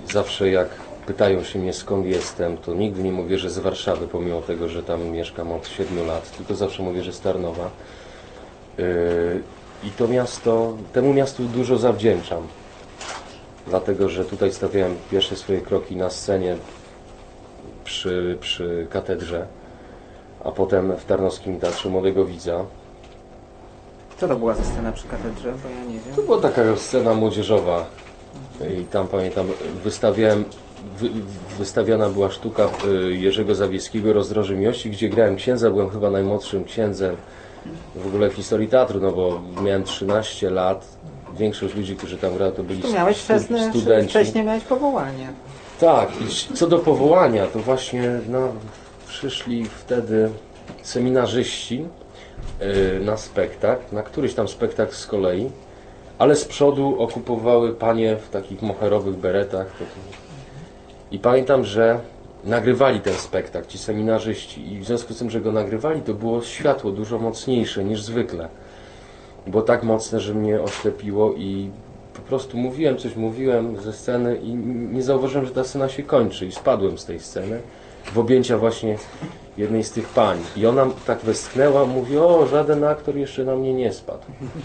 zawsze jak pytają się mnie, skąd jestem, to nigdy nie mówię, że z Warszawy, pomimo tego, że tam mieszkam od 7 lat, tylko zawsze mówię, że z Tarnowa. I to miasto, temu miastu dużo zawdzięczam. Dlatego, że tutaj stawiałem pierwsze swoje kroki na scenie przy katedrze, a potem w Tarnowskim Teatrze Młodego Widza. Co to była za scena przy katedrze? Bo ja nie wiem. To była taka scena młodzieżowa i tam pamiętam, wystawiana była sztuka Jerzego Zawieskiego Rozdroży Miłości, gdzie grałem księdza, byłem chyba najmłodszym księdzem w ogóle w historii teatru, no bo miałem 13 lat. Większość ludzi, którzy tam grali, to byli studenci. Wcześniej miałeś powołanie. Tak, i co do powołania, to właśnie przyszli wtedy seminarzyści na spektakl, na któryś tam spektakl z kolei, ale z przodu okupowały panie w takich moherowych beretach. I pamiętam, że nagrywali ten spektakl, ci seminarzyści, i w związku z tym, że go nagrywali, to było światło dużo mocniejsze niż zwykle. Było tak mocne, że mnie oślepiło i po prostu mówiłem ze sceny i nie zauważyłem, że ta scena się kończy i spadłem z tej sceny w objęcia właśnie jednej z tych pań. I ona tak westchnęła, mówi: o, żaden aktor jeszcze na mnie nie spadł.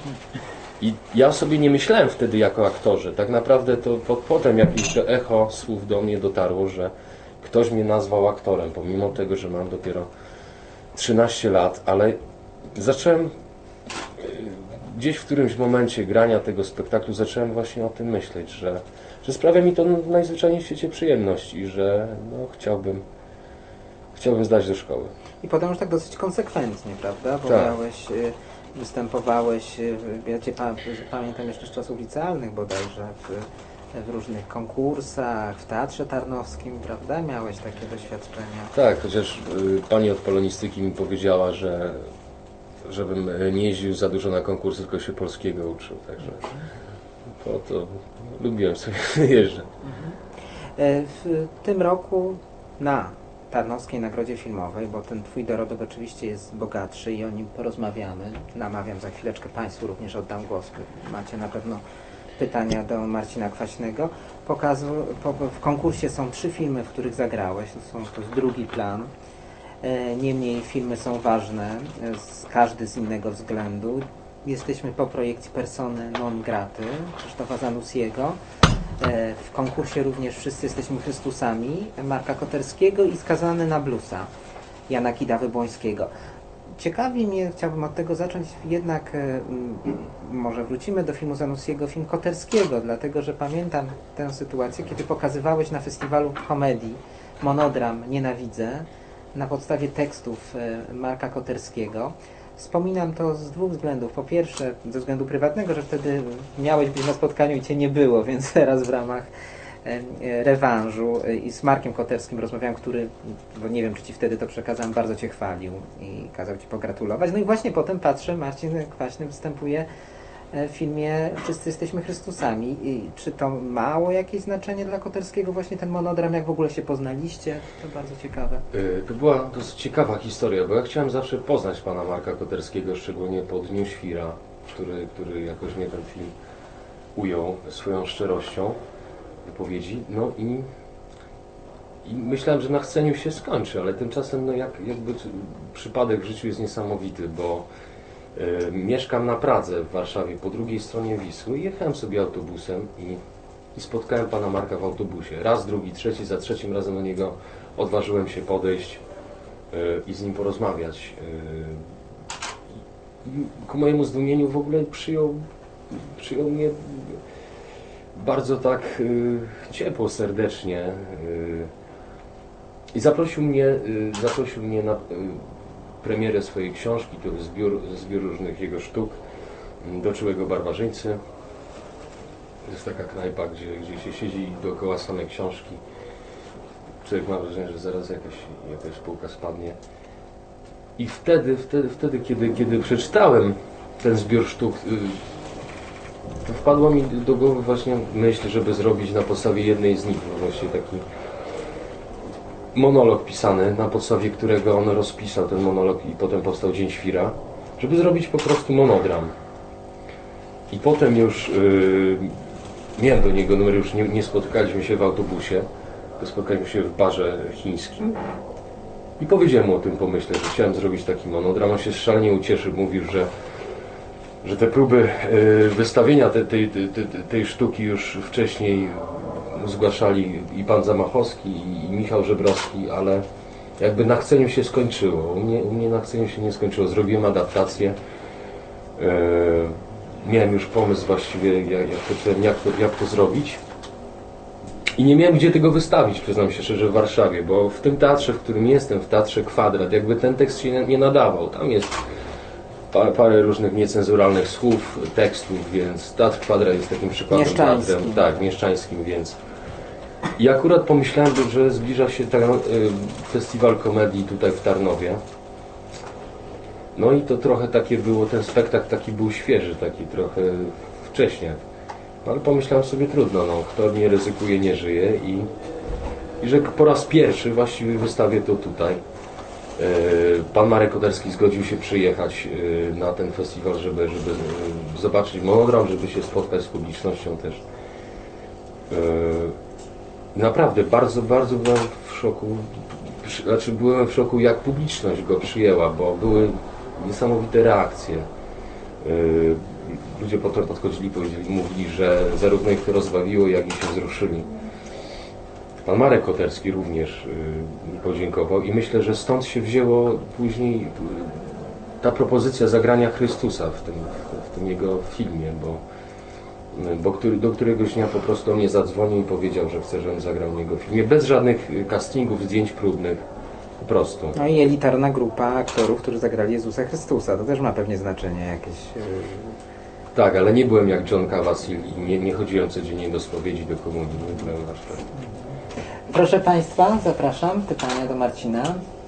I ja sobie nie myślałem wtedy jako aktorze. Tak naprawdę to potem jakieś echo słów do mnie dotarło, że ktoś mnie nazwał aktorem, pomimo tego, że mam dopiero 13 lat, ale zacząłem gdzieś w którymś momencie grania tego spektaklu zacząłem właśnie o tym myśleć, że sprawia mi to najzwyczajniej w świecie przyjemność i że chciałbym zdać do szkoły. I potem już tak dosyć konsekwentnie, prawda? Bo tak. Występowałeś, ja Cię pamiętam jeszcze z czasów licealnych bodajże, w różnych konkursach, w Teatrze Tarnowskim, prawda? Miałeś takie doświadczenia. Tak, chociaż pani od polonistyki mi powiedziała, żebym nie jeździł za dużo na konkursy, tylko się polskiego uczył, także to lubiłem sobie jeżdżać. W tym roku na Tarnowskiej Nagrodzie Filmowej, bo ten Twój dorobek oczywiście jest bogatszy i o nim porozmawiamy. Namawiam, za chwileczkę Państwu również oddam głos. Macie na pewno pytania do Marcina Kwaśnego. W konkursie są 3 filmy, w których zagrałeś. To jest drugi plan. Niemniej filmy są ważne, każdy z innego względu. Jesteśmy po projekcji Persony non graty Krzysztofa Zanussiego. W konkursie również Wszyscy jesteśmy Chrystusami Marka Koterskiego i Skazany na bluesa Jana Kidawy-Błońskiego. Ciekawi mnie, chciałbym od tego zacząć, jednak może wrócimy do filmu Zanussiego, film Koterskiego, dlatego że pamiętam tę sytuację, kiedy pokazywałeś na festiwalu komedii monodram Nienawidzę na podstawie tekstów Marka Koterskiego. Wspominam to z 2 względów. Po pierwsze, ze względu prywatnego, że wtedy miałeś być na spotkaniu i Cię nie było, więc teraz w ramach rewanżu i z Markiem Koterskim rozmawiałem, który, bo nie wiem, czy Ci wtedy to przekazałem, bardzo Cię chwalił i kazał Ci pogratulować. No i właśnie potem patrzę, Marcin Kwaśny występuje w filmie Wszyscy jesteśmy Chrystusami. I czy to mało jakieś znaczenie dla Koterskiego, właśnie ten monodram, jak w ogóle się poznaliście? To bardzo ciekawe. To była dosyć ciekawa historia, bo ja chciałem zawsze poznać pana Marka Koterskiego, szczególnie po Dniu Świra, który jakoś mnie ten film ujął swoją szczerością wypowiedzi. No i myślałem, że na scenie się skończy, ale tymczasem jakby przypadek w życiu jest niesamowity, bo mieszkam na Pradze w Warszawie, po drugiej stronie Wisły. Jechałem sobie autobusem i spotkałem pana Marka w autobusie. Raz, drugi, trzeci, za trzecim razem do niego odważyłem się podejść i z nim porozmawiać. Ku mojemu zdumieniu w ogóle przyjął mnie bardzo tak ciepło, serdecznie i zaprosił mnie na premierę swojej książki. To jest zbiór różnych jego sztuk, Do czułego barbarzyńcy. To jest taka knajpa, gdzie się siedzi dookoła same książki. Człowiek ma wrażenie, że zaraz jakaś półka spadnie. I wtedy kiedy przeczytałem ten zbiór sztuk, to wpadła mi do głowy właśnie myśl, żeby zrobić na podstawie jednej z nich właśnie taki monolog pisany, na podstawie którego on rozpisał ten monolog i potem powstał Dzień Świra, żeby zrobić po prostu monodram. I potem już miałem do niego numer, już nie spotykaliśmy się w autobusie, tylko spotkaliśmy się w barze chińskim i powiedziałem mu o tym pomyśle, że chciałem zrobić taki monodram. On się szalenie ucieszył, mówił, że te próby wystawienia tej sztuki już wcześniej zgłaszali i pan Zamachowski, i Michał Żebrowski, ale jakby na chceniu się skończyło. U mnie na chceniu się nie skończyło. Zrobiłem adaptację. Miałem już pomysł właściwie, jak to zrobić. I nie miałem gdzie tego wystawić, przyznam się szczerze, w Warszawie, bo w tym teatrze, w którym jestem, w Teatrze Kwadrat, jakby ten tekst się nie nadawał. Tam jest parę różnych niecenzuralnych słów, tekstów, więc Teatr Kwadrat jest takim przykładem teatrem, tak, mieszczańskim, więc i akurat pomyślałem, że zbliża się ten festiwal komedii tutaj w Tarnowie. No i to trochę takie było, ten spektakl taki był świeży, taki trochę wcześniej. No ale pomyślałem sobie, trudno, no, kto nie ryzykuje, nie żyje i że po raz pierwszy właściwie wystawię to tutaj. Pan Marek Koterski zgodził się przyjechać na ten festiwal, żeby zobaczyć monodram, żeby się spotkać z publicznością też. Naprawdę bardzo byłem w szoku, byłem w szoku, jak publiczność go przyjęła, bo były niesamowite reakcje. Ludzie potem podchodzili, mówili, że zarówno ich to rozbawiło, jak i się wzruszyli. Pan Marek Koterski również mi podziękował i myślę, że stąd się wzięło później ta propozycja zagrania Chrystusa w tym jego filmie, bo do któregoś dnia po prostu on mnie zadzwonił i powiedział, że chce, żebym zagrał w jego filmie, bez żadnych castingów, zdjęć próbnych, po prostu. No i elitarna grupa aktorów, którzy zagrali Jezusa Chrystusa, to też ma pewnie znaczenie jakieś... Tak, ale nie byłem jak John Kawasil i nie chodziłem codziennie do spowiedzi, do komunii, nie byłem aż tak. Proszę Państwa, zapraszam. Pytania do Marcina.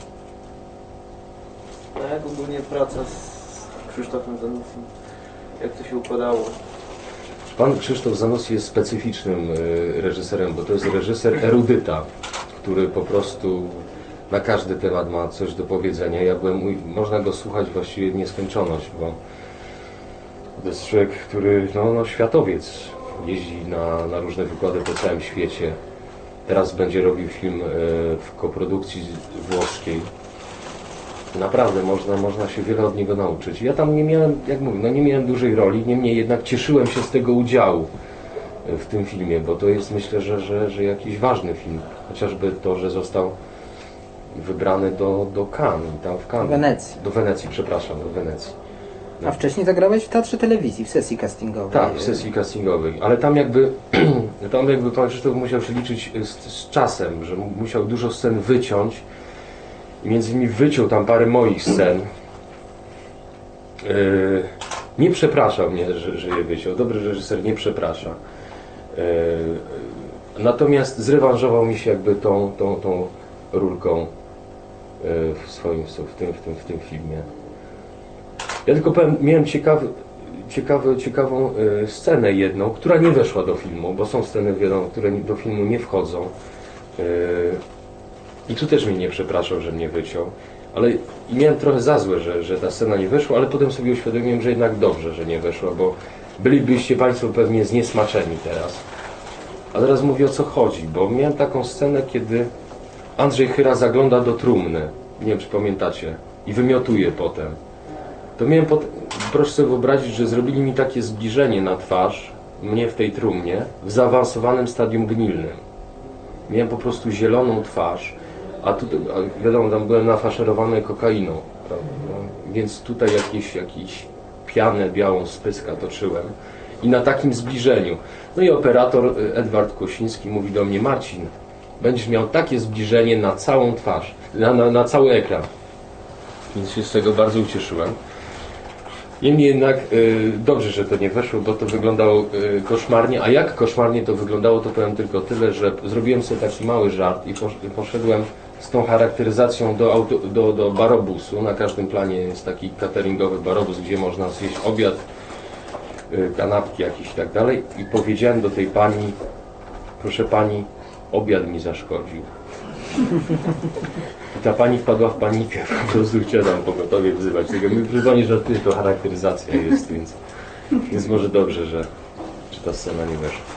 No jak ogólnie praca z Krzysztofem Zanussim? Jak to się układało? Pan Krzysztof Zanussi jest specyficznym reżyserem, bo to jest reżyser erudyta, który po prostu na każdy temat ma coś do powiedzenia. Można go słuchać właściwie w nieskończoność, bo to jest człowiek, który, światowiec, jeździ na różne wykłady po całym świecie. Teraz będzie robił film w koprodukcji włoskiej. Naprawdę można się wiele od niego nauczyć. Ja tam nie miałem, jak mówię, nie miałem dużej roli, niemniej jednak cieszyłem się z tego udziału w tym filmie, bo to jest, myślę, że jakiś ważny film. Chociażby to, że został wybrany do Cannes, tam w Cannes. Wenecji. Do Wenecji, przepraszam, do Wenecji. A wcześniej zagrałeś w Teatrze Telewizji, w sesji castingowej. Tak, w sesji castingowej, ale tam jakby pan Krzysztof musiał się liczyć z czasem, że musiał dużo scen wyciąć. I między innymi wyciął tam parę moich scen. Nie przepraszał mnie, że je wyciął. Dobry reżyser nie przeprasza. Natomiast zrewanżował mi się jakby tą rulką w tym filmie. Ja tylko powiem, miałem ciekawą scenę jedną, która nie weszła do filmu, bo są sceny, wiadomo, które do filmu nie wchodzą. I tu też mnie nie przepraszał, że mnie wyciął. Ale miałem trochę za złe, że ta scena nie weszła, ale potem sobie uświadomiłem, że jednak dobrze, że nie weszła, bo bylibyście Państwo pewnie zniesmaczeni teraz. A teraz mówię, o co chodzi, bo miałem taką scenę, kiedy Andrzej Chyra zagląda do trumny, nie wiem, czy pamiętacie, i wymiotuje potem. To miałem proszę sobie wyobrazić, że zrobili mi takie zbliżenie na twarz, mnie w tej trumnie, w zaawansowanym stadium gnilnym. Miałem po prostu zieloną twarz, a wiadomo, tam byłem nafaszerowany kokainą, prawda? Więc tutaj jakieś pianę białą z pyska toczyłem i na takim zbliżeniu. No i operator Edward Kosiński mówi do mnie: Marcin, będziesz miał takie zbliżenie na całą twarz, na cały ekran. Więc się z tego bardzo ucieszyłem. Niemniej jednak dobrze, że to nie weszło, bo to wyglądało koszmarnie, a jak koszmarnie to wyglądało, to powiem tylko tyle, że zrobiłem sobie taki mały żart i poszedłem z tą charakteryzacją do barobusu. Na każdym planie jest taki cateringowy barobus, gdzie można zjeść obiad, kanapki jakieś i tak dalej, i powiedziałem do tej pani: proszę pani, obiad mi zaszkodził. I ta pani wpadła w panikę, po prostu chciała tam pogotowie wzywać. Tylko proszę pani, żartuję, to charakteryzacja jest, więc może dobrze, że ta scena nie weszła.